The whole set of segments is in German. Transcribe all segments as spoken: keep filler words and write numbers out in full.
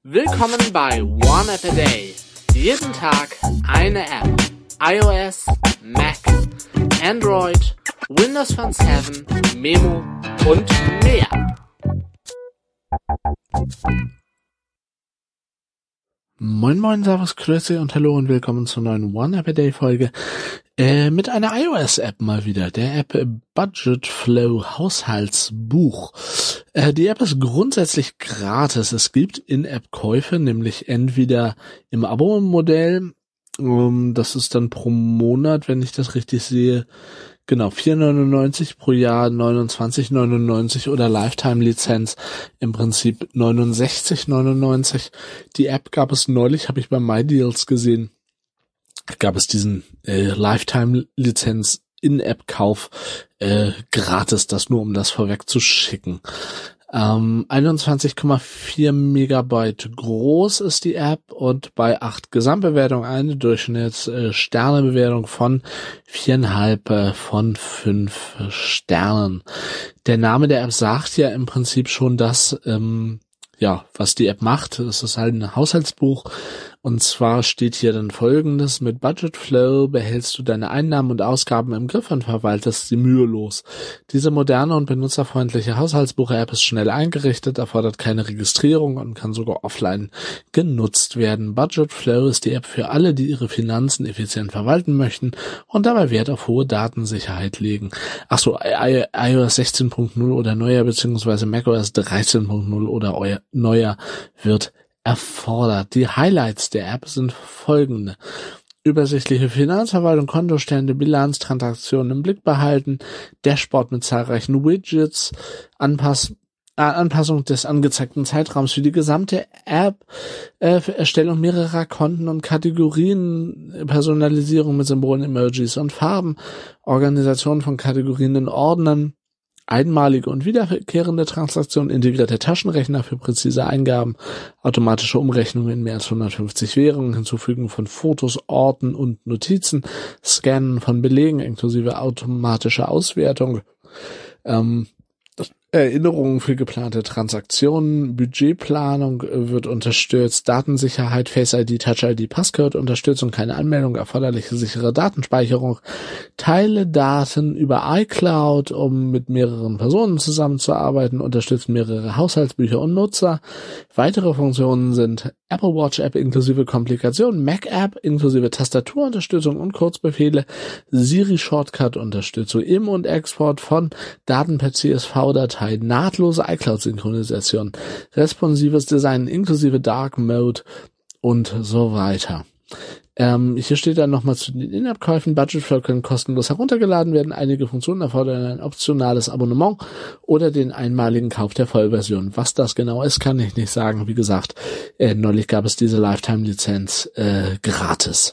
Willkommen bei One App a Day. Jeden Tag eine App. iOS, Mac, Android, Windows Phone sieben, Memo und mehr. Moin moin, servus, grüße und hallo und willkommen zur neuen One App a Day Folge äh, mit einer iOS-App mal wieder, der App Budgetflow Haushaltsbuch. Äh, die App ist grundsätzlich gratis. Es gibt In-App-Käufe, nämlich entweder im Abo-Modell, ähm, das ist dann pro Monat, wenn ich das richtig sehe, genau, vier neunundneunzig pro Jahr, neunundzwanzig neunundneunzig oder Lifetime-Lizenz im Prinzip neunundsechzig neunundneunzig. Die App gab es neulich, habe ich bei MyDeals gesehen, gab es diesen äh, Lifetime-Lizenz In-App-Kauf äh, gratis, das nur um das vorwegzuschicken. Ähm, einundzwanzig Komma vier Megabyte groß ist die App und bei acht Gesamtbewertung eine Durchschnitts-Sternebewertung äh, von viereinhalb äh, von fünf Sternen. Der Name der App sagt ja im Prinzip schon das, ähm, ja, was die App macht. Es ist halt ein Haushaltsbuch. Und zwar steht hier dann Folgendes: Mit Budgetflow behältst du deine Einnahmen und Ausgaben im Griff und verwaltest sie mühelos. Diese moderne und benutzerfreundliche Haushaltsbuch-App ist schnell eingerichtet, erfordert keine Registrierung und kann sogar offline genutzt werden. Budgetflow ist die App für alle, die ihre Finanzen effizient verwalten möchten und dabei Wert auf hohe Datensicherheit legen. Achso, iOS sechzehn Punkt null oder neuer beziehungsweise macOS dreizehn Punkt null oder euer neuer wird erfordert. Die Highlights der App sind folgende: Übersichtliche Finanzverwaltung, Kontostände, Bilanz, Transaktionen im Blick behalten, Dashboard mit zahlreichen Widgets, Anpass äh, Anpassung des angezeigten Zeitraums für die gesamte App, äh, für Erstellung mehrerer Konten und Kategorien, Personalisierung mit Symbolen, Emojis und Farben, Organisation von Kategorien in Ordnern, einmalige und wiederkehrende Transaktionen, integrierte Taschenrechner für präzise Eingaben, automatische Umrechnungen in mehr als hundertfünfzig Währungen, Hinzufügen von Fotos, Orten und Notizen, Scannen von Belegen inklusive automatische Auswertung, ähm, Erinnerungen für geplante Transaktionen, Budgetplanung wird unterstützt, Datensicherheit, Face I D, Touch I D, Passcode Unterstützung, keine Anmeldung, erforderliche sichere Datenspeicherung, teile Daten über iCloud, um mit mehreren Personen zusammenzuarbeiten, unterstützt mehrere Haushaltsbücher und Nutzer. Weitere Funktionen sind Apple Watch App inklusive Komplikation, Mac App inklusive Tastaturunterstützung und Kurzbefehle, Siri Shortcut Unterstützung, Im- und Export von Daten per C S V-Datei, nahtlose iCloud-Synchronisation, responsives Design inklusive Dark Mode und so weiter. Ähm, hier steht dann nochmal zu den In-App-Käufen: Budgetflow können kostenlos heruntergeladen werden. Einige Funktionen erfordern ein optionales Abonnement oder den einmaligen Kauf der Vollversion. Was das genau ist, kann ich nicht sagen. Wie gesagt, äh, neulich gab es diese Lifetime-Lizenz äh, gratis.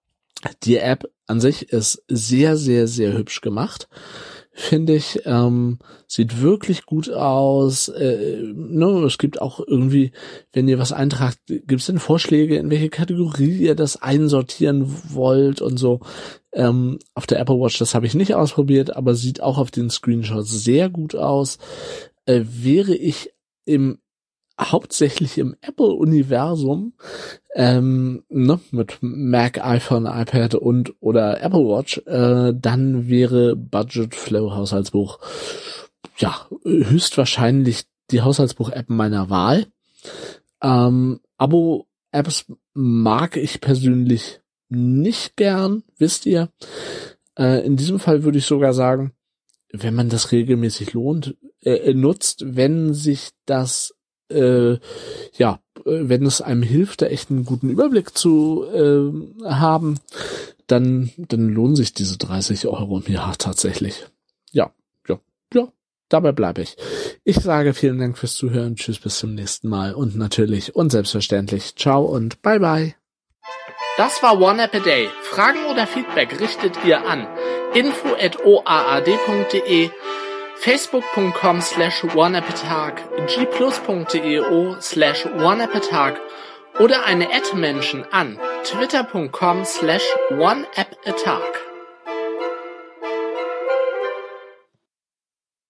Die App an sich ist sehr, sehr, sehr hübsch gemacht, finde ich. Ähm, sieht wirklich gut aus. Äh, ne, es gibt auch irgendwie, wenn ihr was eintragt, gibt es denn Vorschläge, in welche Kategorie ihr das einsortieren wollt und so. Ähm, auf der Apple Watch, das habe ich nicht ausprobiert, aber sieht auch auf den Screenshots sehr gut aus. Äh, wäre ich im hauptsächlich im Apple-Universum, ähm, ne, mit Mac, iPhone, iPad und oder Apple Watch, äh, dann wäre Budgetflow Haushaltsbuch ja höchstwahrscheinlich die Haushaltsbuch-App meiner Wahl. Ähm, Abo-Apps mag ich persönlich nicht gern, wisst ihr. Äh, in diesem Fall würde ich sogar sagen, wenn man das regelmäßig lohnt, äh, nutzt, wenn sich das Äh, ja, wenn es einem hilft, da echt einen guten Überblick zu äh, haben, dann dann lohnen sich diese dreißig Euro im Jahr tatsächlich. Ja, ja, ja, dabei bleibe ich. Ich sage vielen Dank fürs Zuhören, tschüss, bis zum nächsten Mal und natürlich und selbstverständlich ciao und bye bye. Das war One App a Day. Fragen oder Feedback richtet ihr an info at o a a d punkt d e, facebook punkt com slash oneappatag, g plus punkt d e o slash oneappatag oder eine Ad-Menschen an twitter punkt com slash oneappatag.